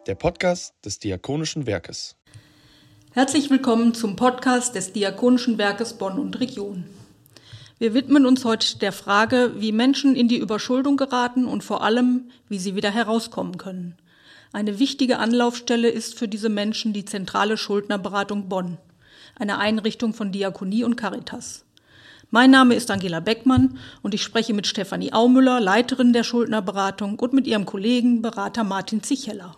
der Podcast des Diakonischen Werkes. Herzlich willkommen zum Podcast des Diakonischen Werkes Bonn und Region. Wir widmen uns heute der Frage, wie Menschen in die Überschuldung geraten und vor allem, wie sie wieder herauskommen können. Eine wichtige Anlaufstelle ist für diese Menschen die zentrale Schuldnerberatung Bonn, eine Einrichtung von Diakonie und Caritas. Mein Name ist Angela Beckmann und ich spreche mit Stefanie Aumüller, Leiterin der Schuldnerberatung, und mit ihrem Kollegen, Berater Martin Zicheller.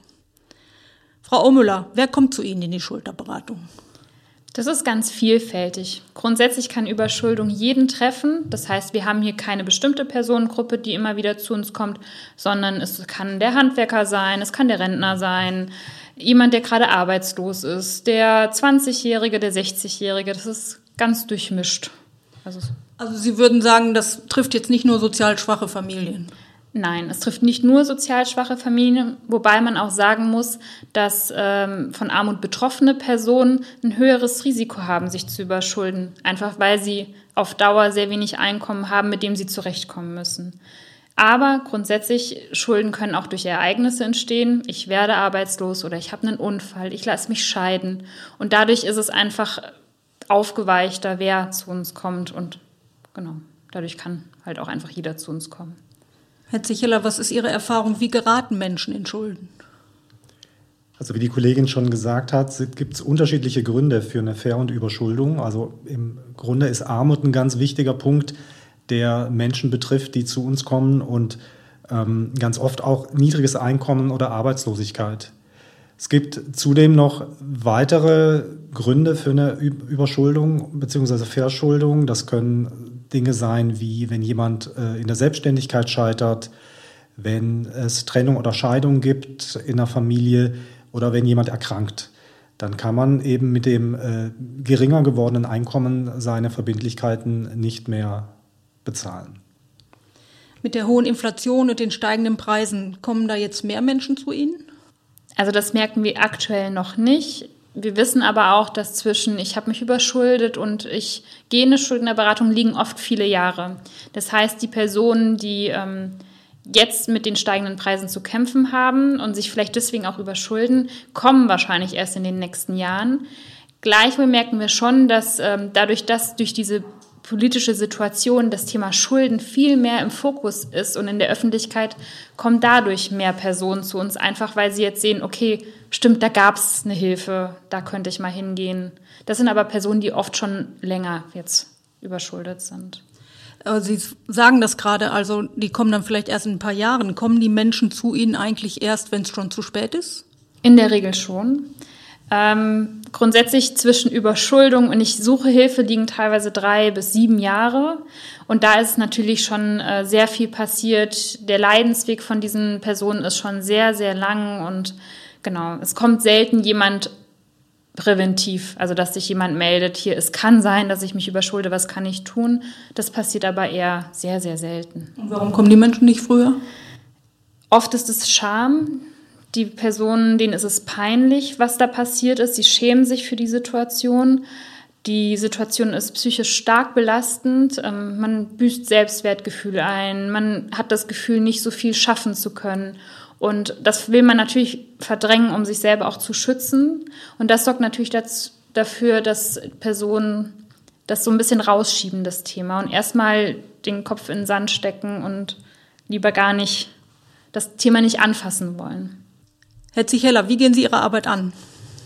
Frau Aumüller, wer kommt zu Ihnen in die Schuldnerberatung? Das ist ganz vielfältig. Grundsätzlich kann Überschuldung jeden treffen. Das heißt, wir haben hier keine bestimmte Personengruppe, die immer wieder zu uns kommt, sondern es kann der Handwerker sein, es kann der Rentner sein, jemand, der gerade arbeitslos ist, der 20-Jährige, der 60-Jährige. Das ist ganz durchmischt. Also Sie würden sagen, das trifft jetzt nicht nur sozial schwache Familien? Nein, es trifft nicht nur sozial schwache Familien, wobei man auch sagen muss, dass von Armut betroffene Personen ein höheres Risiko haben, sich zu überschulden, einfach weil sie auf Dauer sehr wenig Einkommen haben, mit dem sie zurechtkommen müssen. Aber grundsätzlich, Schulden können auch durch Ereignisse entstehen. Ich werde arbeitslos oder ich habe einen Unfall, ich lasse mich scheiden. Und dadurch ist es einfach aufgeweichter, wer zu uns kommt. Und genau, dadurch kann halt auch einfach jeder zu uns kommen. Herr Zicheller, was ist Ihre Erfahrung? Wie geraten Menschen in Schulden? Also wie die Kollegin schon gesagt hat, gibt es unterschiedliche Gründe für eine Ver- und Überschuldung. Also im Grunde ist Armut ein ganz wichtiger Punkt, der Menschen betrifft, die zu uns kommen, und ganz oft auch niedriges Einkommen oder Arbeitslosigkeit. Es gibt zudem noch weitere Gründe für eine Überschuldung bzw. Verschuldung. Das können Dinge sein, wie wenn jemand in der Selbstständigkeit scheitert, wenn es Trennung oder Scheidung gibt in der Familie oder wenn jemand erkrankt. Dann kann man eben mit dem geringer gewordenen Einkommen seine Verbindlichkeiten nicht mehr bezahlen. Mit der hohen Inflation und den steigenden Preisen kommen da jetzt mehr Menschen zu Ihnen? Also das merken wir aktuell noch nicht. Wir wissen aber auch, dass zwischen ich habe mich überschuldet und ich gehe in eine Schuldnerberatung liegen oft viele Jahre. Das heißt, die Personen, die jetzt mit den steigenden Preisen zu kämpfen haben und sich vielleicht deswegen auch überschulden, kommen wahrscheinlich erst in den nächsten Jahren. Gleichwohl merken wir schon, dass dass durch diese politische Situation das Thema Schulden viel mehr im Fokus ist und in der Öffentlichkeit kommen dadurch mehr Personen zu uns, einfach weil sie jetzt sehen, okay, stimmt, da gab es eine Hilfe, da könnte ich mal hingehen. Das sind aber Personen, die oft schon länger jetzt überschuldet sind. Sie sagen das gerade, also die kommen dann vielleicht erst in ein paar Jahren. Kommen die Menschen zu Ihnen eigentlich erst, wenn es schon zu spät ist? In der Regel schon. Grundsätzlich zwischen Überschuldung und ich suche Hilfe liegen teilweise 3 bis 7 Jahre. Und da ist natürlich schon sehr viel passiert. Der Leidensweg von diesen Personen ist schon sehr, sehr lang. Und genau, es kommt selten jemand präventiv, also dass sich jemand meldet, hier, es kann sein, dass ich mich überschulde, was kann ich tun? Das passiert aber eher sehr, sehr selten. Und warum kommen die Menschen nicht früher? Oft ist es Scham. Die Personen, denen ist es peinlich, was da passiert ist. Sie schämen sich für die Situation. Die Situation ist psychisch stark belastend. Man büßt Selbstwertgefühl ein. Man hat das Gefühl, nicht so viel schaffen zu können. Und das will man natürlich verdrängen, um sich selber auch zu schützen. Und das sorgt natürlich dafür, dass Personen das so ein bisschen rausschieben, das Thema. Und erstmal den Kopf in den Sand stecken und lieber gar nicht das Thema nicht anfassen wollen. Herr Zicheller, wie gehen Sie Ihre Arbeit an?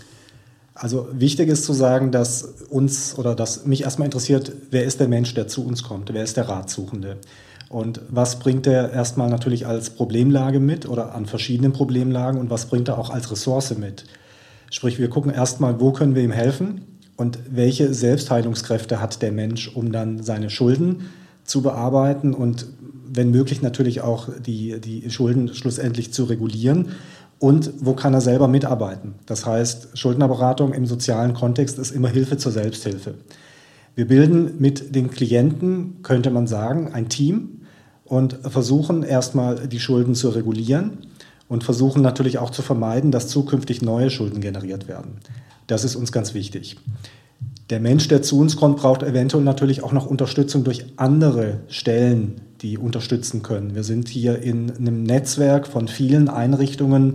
Also wichtig ist zu sagen, dass mich erstmal interessiert, wer ist der Mensch, der zu uns kommt, wer ist der Ratsuchende und was bringt er erstmal natürlich als Problemlage mit oder an verschiedenen Problemlagen und was bringt er auch als Ressource mit. Sprich, wir gucken erstmal, wo können wir ihm helfen und welche Selbstheilungskräfte hat der Mensch, um dann seine Schulden zu bearbeiten und wenn möglich natürlich auch die Schulden schlussendlich zu regulieren. Und wo kann er selber mitarbeiten? Das heißt, Schuldnerberatung im sozialen Kontext ist immer Hilfe zur Selbsthilfe. Wir bilden mit den Klienten, könnte man sagen, ein Team und versuchen erstmal die Schulden zu regulieren und versuchen natürlich auch zu vermeiden, dass zukünftig neue Schulden generiert werden. Das ist uns ganz wichtig. Der Mensch, der zu uns kommt, braucht eventuell natürlich auch noch Unterstützung durch andere Stellen, die unterstützen können. Wir sind hier in einem Netzwerk von vielen Einrichtungen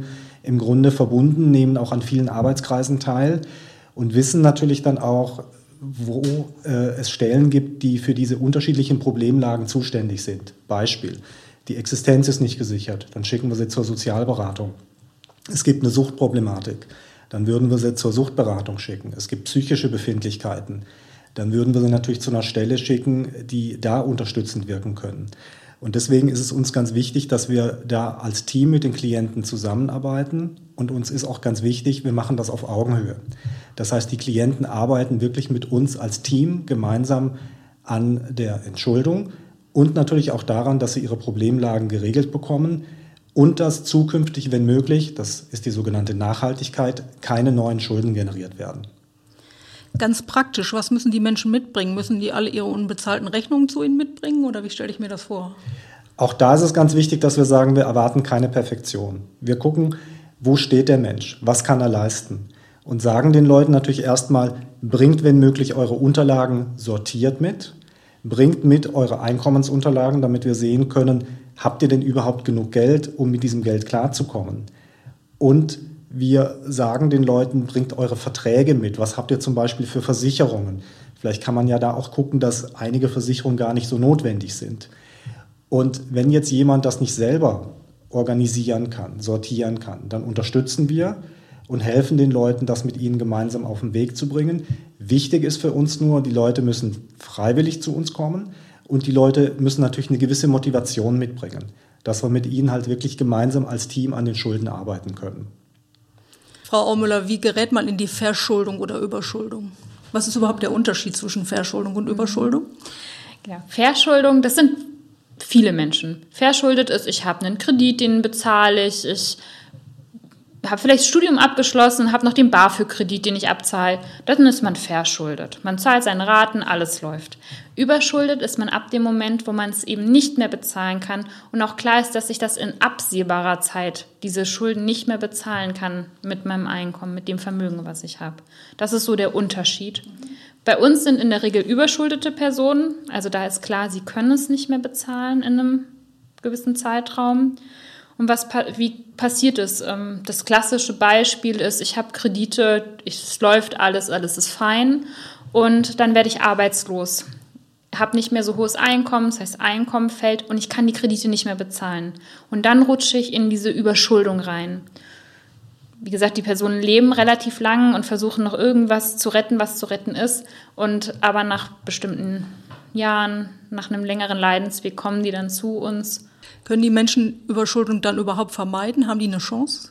im Grunde verbunden, nehmen auch an vielen Arbeitskreisen teil und wissen natürlich dann auch, wo es Stellen gibt, die für diese unterschiedlichen Problemlagen zuständig sind. Beispiel, die Existenz ist nicht gesichert, dann schicken wir sie zur Sozialberatung. Es gibt eine Suchtproblematik, dann würden wir sie zur Suchtberatung schicken. Es gibt psychische Befindlichkeiten, dann würden wir sie natürlich zu einer Stelle schicken, die da unterstützend wirken können. Und deswegen ist es uns ganz wichtig, dass wir da als Team mit den Klienten zusammenarbeiten. Und uns ist auch ganz wichtig, wir machen das auf Augenhöhe. Das heißt, die Klienten arbeiten wirklich mit uns als Team gemeinsam an der Entschuldung und natürlich auch daran, dass sie ihre Problemlagen geregelt bekommen und dass zukünftig, wenn möglich, das ist die sogenannte Nachhaltigkeit, keine neuen Schulden generiert werden. Ganz praktisch, was müssen die Menschen mitbringen? Müssen die alle ihre unbezahlten Rechnungen zu ihnen mitbringen oder wie stelle ich mir das vor? Auch da ist es ganz wichtig, dass wir sagen, wir erwarten keine Perfektion. Wir gucken, wo steht der Mensch, was kann er leisten und sagen den Leuten natürlich erstmal, bringt wenn möglich eure Unterlagen sortiert mit, bringt mit eure Einkommensunterlagen, damit wir sehen können, habt ihr denn überhaupt genug Geld, um mit diesem Geld klarzukommen? Und wir sagen den Leuten, bringt eure Verträge mit. Was habt ihr zum Beispiel für Versicherungen? Vielleicht kann man ja da auch gucken, dass einige Versicherungen gar nicht so notwendig sind. Und wenn jetzt jemand das nicht selber organisieren kann, sortieren kann, dann unterstützen wir und helfen den Leuten, das mit ihnen gemeinsam auf den Weg zu bringen. Wichtig ist für uns nur, die Leute müssen freiwillig zu uns kommen und die Leute müssen natürlich eine gewisse Motivation mitbringen, dass wir mit ihnen halt wirklich gemeinsam als Team an den Schulden arbeiten können. Frau Aumüller, wie gerät man in die Verschuldung oder Überschuldung? Was ist überhaupt der Unterschied zwischen Verschuldung und Überschuldung? Ja, Verschuldung, das sind viele Menschen. Verschuldet ist, ich habe einen Kredit, den bezahle ich habe vielleicht das Studium abgeschlossen, habe noch den BAföG-Kredit, den ich abzahle. Dann ist man verschuldet. Man zahlt seine Raten, alles läuft. Überschuldet ist man ab dem Moment, wo man es eben nicht mehr bezahlen kann und auch klar ist, dass ich das in absehbarer Zeit, diese Schulden nicht mehr bezahlen kann mit meinem Einkommen, mit dem Vermögen, was ich habe. Das ist so der Unterschied. Bei uns sind in der Regel überschuldete Personen, also da ist klar, sie können es nicht mehr bezahlen in einem gewissen Zeitraum. Und wie passiert es? Das klassische Beispiel ist, ich habe Kredite, es läuft alles ist fein und dann werde ich arbeitslos. Habe nicht mehr so hohes Einkommen, das heißt Einkommen fällt und ich kann die Kredite nicht mehr bezahlen. Und dann rutsche ich in diese Überschuldung rein. Wie gesagt, die Personen leben relativ lang und versuchen noch irgendwas zu retten, was zu retten ist. Aber nach bestimmten Jahren, nach einem längeren Leidensweg kommen die dann zu uns. Können die Menschen Überschuldung dann überhaupt vermeiden? Haben die eine Chance?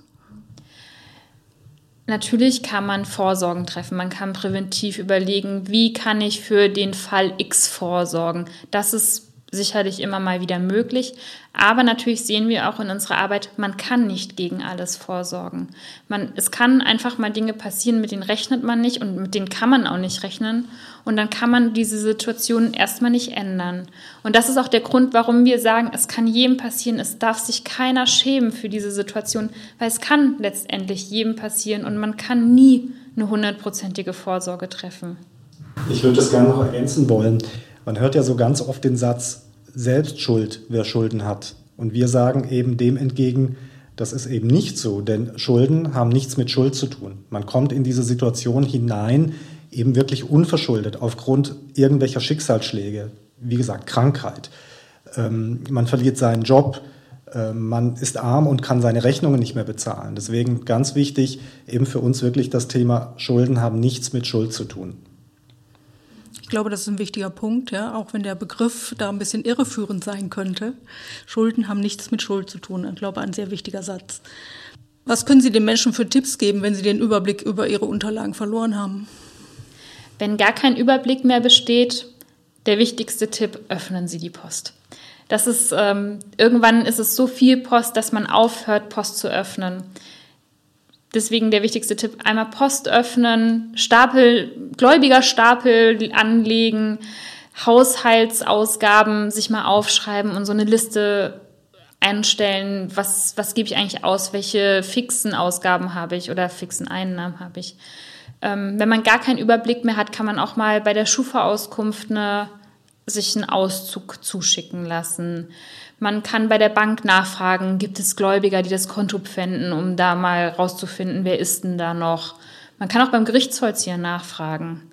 Natürlich kann man Vorsorgen treffen. Man kann präventiv überlegen, wie kann ich für den Fall X vorsorgen. Das ist sicherlich immer mal wieder möglich. Aber natürlich sehen wir auch in unserer Arbeit, man kann nicht gegen alles vorsorgen. Es kann einfach mal Dinge passieren, mit denen rechnet man nicht und mit denen kann man auch nicht rechnen. Und dann kann man diese Situation erstmal nicht ändern. Und das ist auch der Grund, warum wir sagen, es kann jedem passieren. Es darf sich keiner schämen für diese Situation, weil es kann letztendlich jedem passieren und man kann nie eine 100%ige Vorsorge treffen. Ich würde das gerne noch ergänzen wollen. Man hört ja so ganz oft den Satz, selbst schuld, wer Schulden hat. Und wir sagen eben dem entgegen, das ist eben nicht so, denn Schulden haben nichts mit Schuld zu tun. Man kommt in diese Situation hinein, eben wirklich unverschuldet, aufgrund irgendwelcher Schicksalsschläge, wie gesagt, Krankheit. Man verliert seinen Job, man ist arm und kann seine Rechnungen nicht mehr bezahlen. Deswegen ganz wichtig, eben für uns wirklich das Thema Schulden haben nichts mit Schuld zu tun. Ich glaube, das ist ein wichtiger Punkt, ja, auch wenn der Begriff da ein bisschen irreführend sein könnte. Schulden haben nichts mit Schuld zu tun. Ich glaube, ein sehr wichtiger Satz. Was können Sie den Menschen für Tipps geben, wenn sie den Überblick über ihre Unterlagen verloren haben? Wenn gar kein Überblick mehr besteht, der wichtigste Tipp, öffnen Sie die Post. Das ist, irgendwann ist es so viel Post, dass man aufhört, Post zu öffnen. Deswegen der wichtigste Tipp, einmal Post öffnen, Gläubigerstapel anlegen, Haushaltsausgaben sich mal aufschreiben und so eine Liste einstellen, was gebe ich eigentlich aus, welche fixen Ausgaben habe ich oder fixen Einnahmen habe ich. Wenn man gar keinen Überblick mehr hat, kann man auch mal bei der Schufa-Auskunft sich einen Auszug zuschicken lassen. Man kann bei der Bank nachfragen, gibt es Gläubiger, die das Konto pfänden, um da mal rauszufinden, wer ist denn da noch. Man kann auch beim Gerichtsvollzieher nachfragen,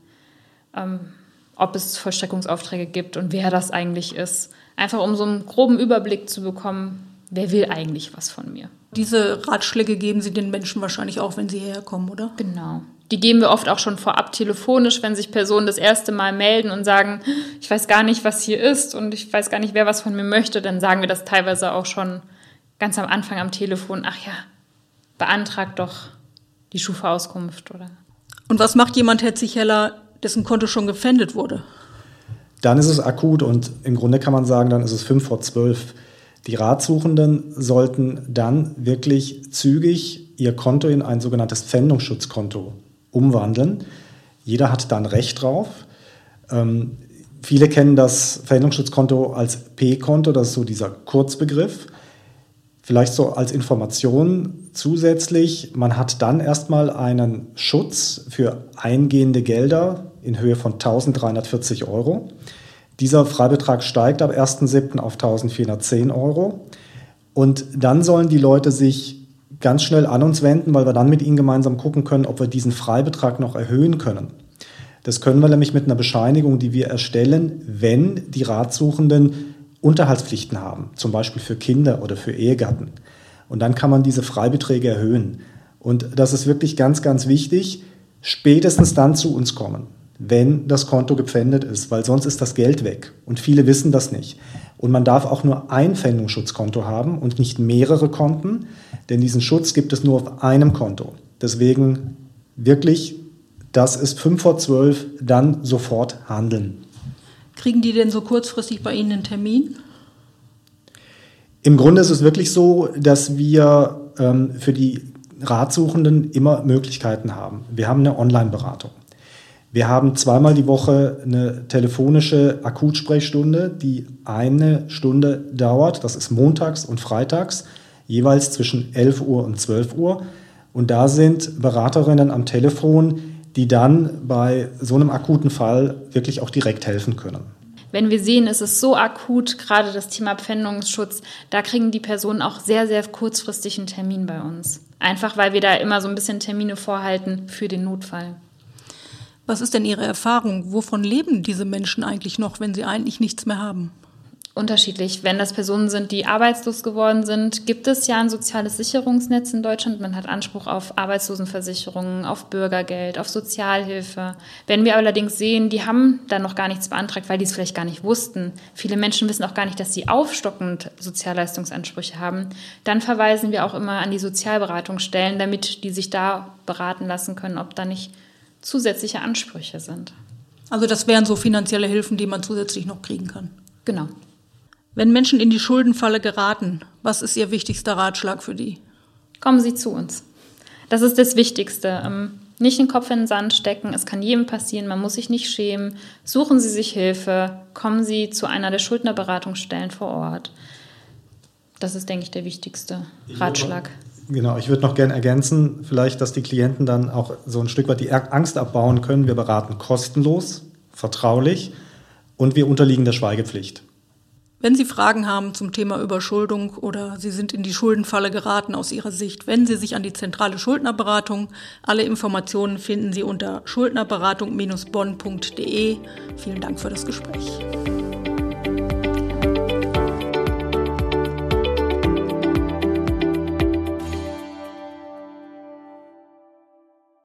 ob es Vollstreckungsaufträge gibt und wer das eigentlich ist. Einfach um so einen groben Überblick zu bekommen, wer will eigentlich was von mir. Diese Ratschläge geben Sie den Menschen wahrscheinlich auch, wenn sie hierher kommen, oder? Genau. Die geben wir oft auch schon vorab telefonisch, wenn sich Personen das erste Mal melden und sagen, ich weiß gar nicht, was hier ist und ich weiß gar nicht, wer was von mir möchte. Dann sagen wir das teilweise auch schon ganz am Anfang am Telefon. Ach ja, beantragt doch die Schufa-Auskunft, oder? Und was macht jemand, Herr Zicheller, dessen Konto schon gepfändet wurde? Dann ist es akut und im Grunde kann man sagen, dann ist es 5 vor 12. Die Ratsuchenden sollten dann wirklich zügig ihr Konto in ein sogenanntes Pfändungsschutzkonto umwandeln. Jeder hat dann Recht drauf. Viele kennen das Pfändungsschutzkonto als P-Konto, das ist so dieser Kurzbegriff. Vielleicht so als Information zusätzlich, man hat dann erstmal einen Schutz für eingehende Gelder in Höhe von 1.340 €. Dieser Freibetrag steigt ab 1.7. auf 1.410 €. Und dann sollen die Leute sich ganz schnell an uns wenden, weil wir dann mit ihnen gemeinsam gucken können, ob wir diesen Freibetrag noch erhöhen können. Das können wir nämlich mit einer Bescheinigung, die wir erstellen, wenn die Ratsuchenden Unterhaltspflichten haben, zum Beispiel für Kinder oder für Ehegatten. Und dann kann man diese Freibeträge erhöhen. Und das ist wirklich ganz, ganz wichtig, spätestens dann zu uns kommen, wenn das Konto gepfändet ist, weil sonst ist das Geld weg. Und viele wissen das nicht. Und man darf auch nur ein Pfändungsschutzkonto haben und nicht mehrere Konten, denn diesen Schutz gibt es nur auf einem Konto. Deswegen wirklich, das ist 5 vor 12, dann sofort handeln. Kriegen die denn so kurzfristig bei Ihnen einen Termin? Im Grunde ist es wirklich so, dass wir für die Ratsuchenden immer Möglichkeiten haben. Wir haben eine Online-Beratung. Wir haben zweimal die Woche eine telefonische Akutsprechstunde, die 1 Stunde dauert. Das ist montags und freitags, jeweils zwischen 11 Uhr und 12 Uhr. Und da sind Beraterinnen am Telefon, die dann bei so einem akuten Fall wirklich auch direkt helfen können. Wenn wir sehen, es ist so akut, gerade das Thema Pfändungsschutz, da kriegen die Personen auch sehr, sehr kurzfristig einen Termin bei uns. Einfach, weil wir da immer so ein bisschen Termine vorhalten für den Notfall. Was ist denn Ihre Erfahrung? Wovon leben diese Menschen eigentlich noch, wenn sie eigentlich nichts mehr haben? Unterschiedlich. Wenn das Personen sind, die arbeitslos geworden sind, gibt es ja ein soziales Sicherungsnetz in Deutschland. Man hat Anspruch auf Arbeitslosenversicherungen, auf Bürgergeld, auf Sozialhilfe. Wenn wir allerdings sehen, die haben da noch gar nichts beantragt, weil die es vielleicht gar nicht wussten. Viele Menschen wissen auch gar nicht, dass sie aufstockend Sozialleistungsansprüche haben. Dann verweisen wir auch immer an die Sozialberatungsstellen, damit die sich da beraten lassen können, ob da nicht zusätzliche Ansprüche sind. Also das wären so finanzielle Hilfen, die man zusätzlich noch kriegen kann. Genau. Wenn Menschen in die Schuldenfalle geraten, was ist Ihr wichtigster Ratschlag für die? Kommen Sie zu uns. Das ist das Wichtigste. Nicht den Kopf in den Sand stecken, es kann jedem passieren, man muss sich nicht schämen. Suchen Sie sich Hilfe, kommen Sie zu einer der Schuldnerberatungsstellen vor Ort. Das ist, denke ich, der wichtigste Ratschlag. Genau, ich würde noch gerne ergänzen, vielleicht, dass die Klienten dann auch so ein Stück weit die Angst abbauen können. Wir beraten kostenlos, vertraulich und wir unterliegen der Schweigepflicht. Wenn Sie Fragen haben zum Thema Überschuldung oder Sie sind in die Schuldenfalle geraten aus Ihrer Sicht, wenden Sie sich an die zentrale Schuldnerberatung. Alle Informationen finden Sie unter schuldnerberatung-bonn.de. Vielen Dank für das Gespräch.